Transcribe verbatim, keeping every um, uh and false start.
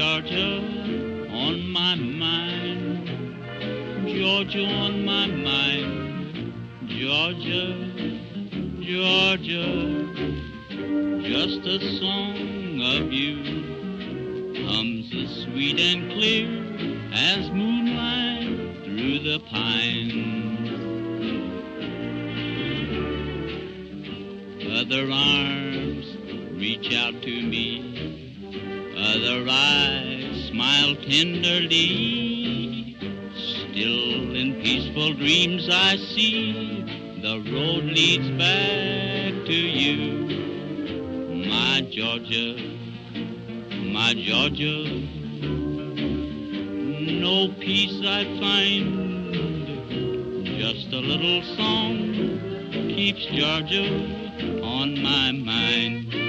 Georgia on my mind, Georgia on my mind, Georgia, Georgia, just a song of you comes as sweet and clear as moonlight through the pines. Other arms reach out to me, other eyes smile tenderly. Still in peaceful dreams I see the road leads back to you. My Georgia, my Georgia, no peace I find, just a little song keeps Georgia on my mind.